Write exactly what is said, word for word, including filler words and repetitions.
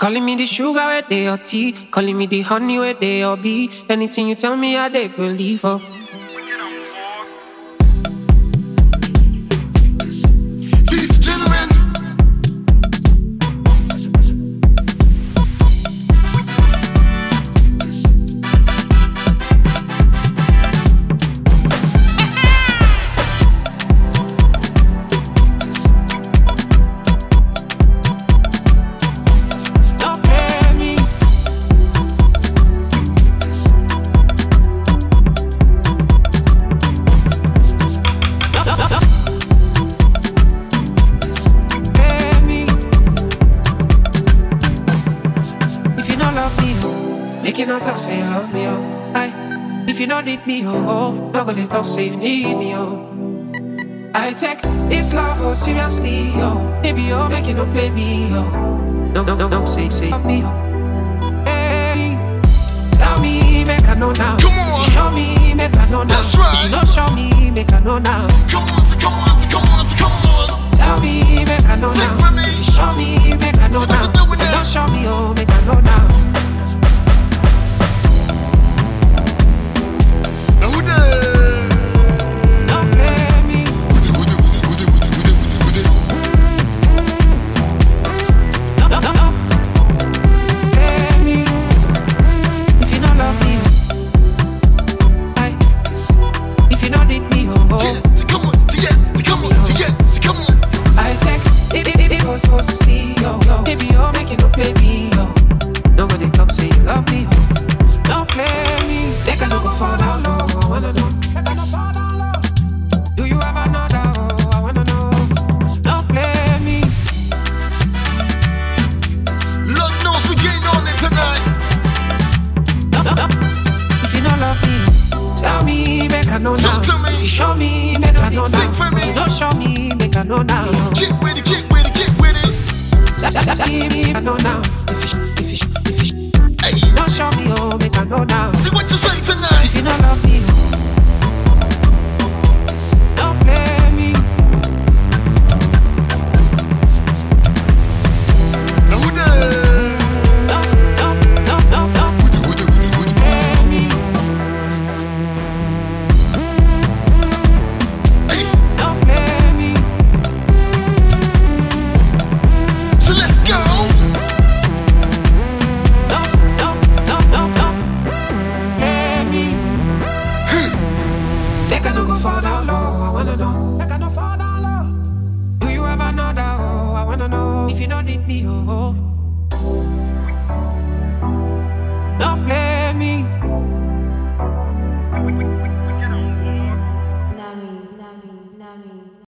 Calling me the sugar where they your tea, calling me the honey where they your bee. Anything you tell me, I they believe. Oh. Ladies and gentlemen, say you love me, oh. Aye. If you don't need me, oh, oh, not gonna talk, say you need me, oh. I take this love oh seriously, oh. Baby, oh, make you no play me, oh. No, no, no, no, say, say love me, oh. Hey, tell me, make I know now. Come on. If you show me, make I know now. That's right. If you don't show me, make I know now. Come on, come on, come on, come on. Tell me, make I know Sing now. for me. If you show me, make I know So now. what you do with If you that? don't show me, oh, make I know now. Now who there? Don't play me. Who there, who there, who there, who there, who there, who there, No, no, no, no. Play me. If you don't love me, aye. If you don't need me, oh, oh. Yeah, so come on, so yeah, so come on, so yeah, so come on. I take it, it, it, it goes so sleep, yo, yo. Baby, oh, make you no play me, yo. Nobody talk, say you love me, oh. Don't play me. They can no go fall down low. I wanna know. They can no fall down low. Do you have another? Oh, I wanna know. Don't play me. Lord knows we getting on it tonight. No, no, no. If you don't love me, tell me, make I know now. Talk to me. If you show me, make I know now. Sing for me. If you don't show me, make I know now. Get with it, get with it, get with it. Tell, tell, tell me, make I know now. If you, sh- if you, sh- if you, sh- Hey, don't show me, oh, make I know now. see what you say tonight. If you don't love me,